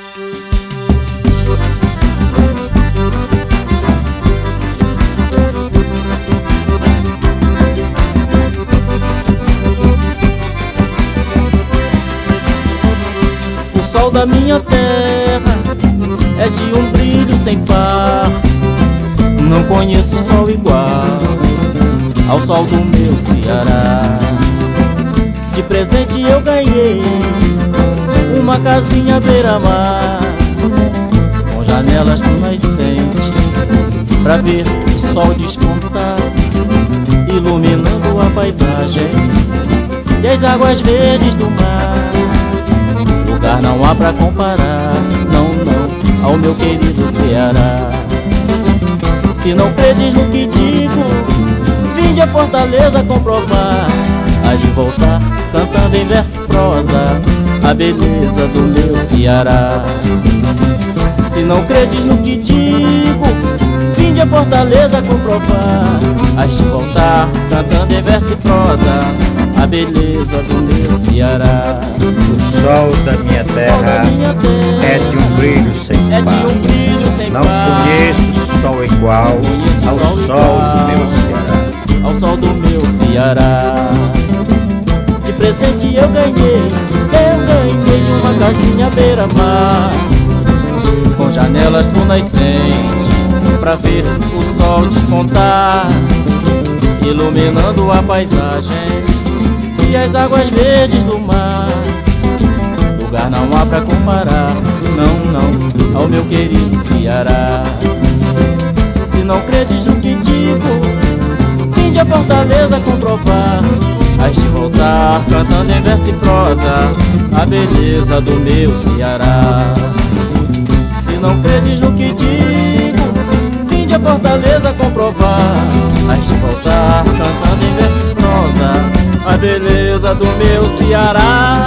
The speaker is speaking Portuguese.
O sol da minha terra é de um brilho sem par. Não conheço sol igual ao sol do meu Ceará. De presente eu ganhei uma casinha à beira-mar, com janelas do nascente, pra ver o sol despontar, iluminando a paisagem e as águas verdes do mar. Lugar não há pra comparar, não, não, ao meu querido Ceará. Se não credes no que digo, vinde a Fortaleza comprovar. Hás de voltar cantando em verso e prosa a beleza do meu Ceará. Se não credes no que digo, vinde a Fortaleza comprovar. Hás de voltar cantando em verso e prosa a beleza do meu Ceará. O sol da minha terra é de um brilho sem par. Não conheço sol igual ao sol do meu Ceará. Ao sol do meu Ceará. De presente eu ganhei uma casinha à beira-mar, com janelas do nascente, pra ver o sol despontar, iluminando a paisagem e as águas verdes do mar. Lugar não há pra comparar, não, não, ao meu querido Ceará. Se não credes no que digo, vinde a Fortaleza comprovar. Hás de voltar cantando em verso e prosa a beleza do meu Ceará. Se não credes no que digo, vinde a Fortaleza comprovar. Hás de voltar cantando em verso e prosa a beleza do meu Ceará.